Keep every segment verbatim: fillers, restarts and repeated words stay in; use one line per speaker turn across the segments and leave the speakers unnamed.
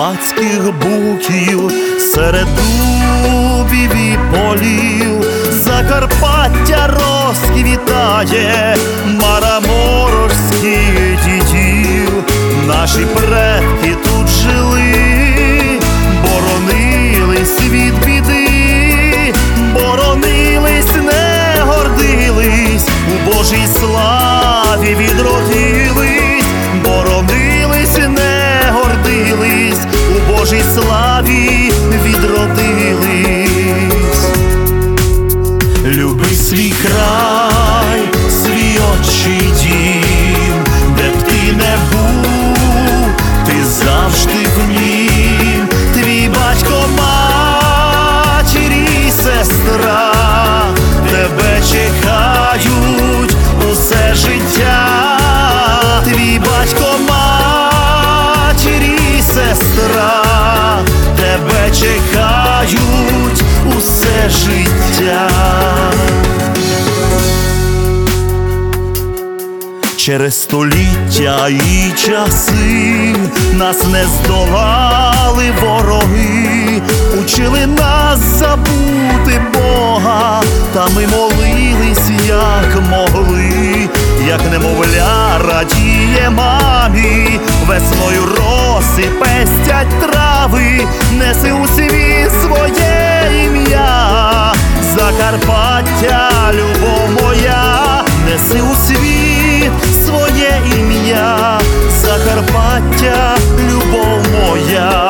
карпатських буків, серед дубів і полів Закарпаття розквітає, мараморських дідів. Наші предки тут жили, боронились від біди, боронились, не гордились, у Божій славі відродились, боронились, не гордились, у Божій славі відродились. Люби свій край, свій отчий дім, де б ти не був, ти завжди в нім. Твій батько, матір і сестра тебе чекають усе життя. Твій батько, матір і сестра тебе чекають усе життя. Через століття і часи нас не здолали вороги, учили нас забути Бога, та ми молились, як могли, як немовля радіє мамі, весною роси пестять трави, неси у світ своє ім'я. Закарпаття, любов моя, неси у світ своє ім'я. Закарпаття, любов моя.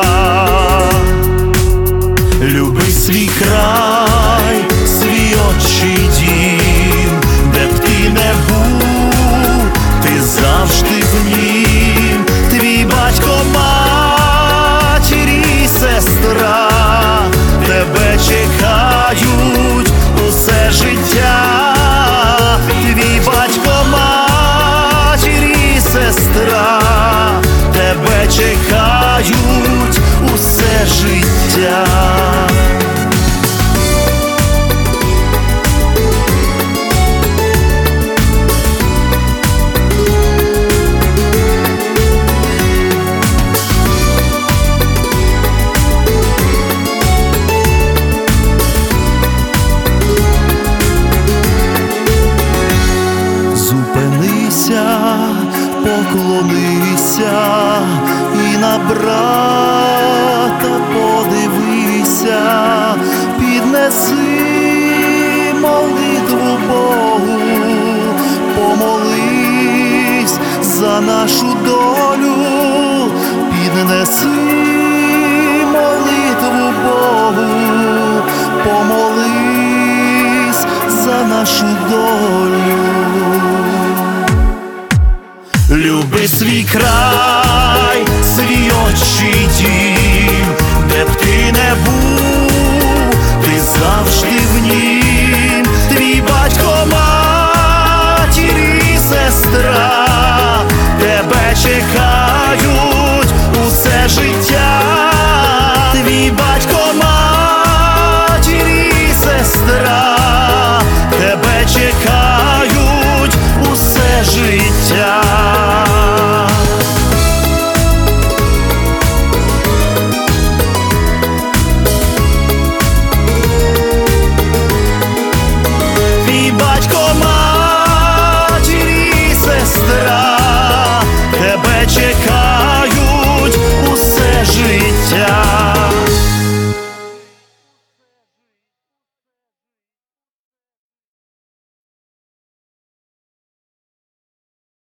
Люби свій край, свій отчий дім, де б ти не був, ти завжди в нім. Твій батько, матір і сестра тебе чекають усе життя. Твій батько, матір і сестра тебе чекають усе життя. Поклонися і на брата подивися, піднеси молитву Богу, помолись за нашу долю, піднеси молитву Богу, помолись за нашу долю. Люби свій край, свій отчий дім, де б ти не був, ти завжди в ній.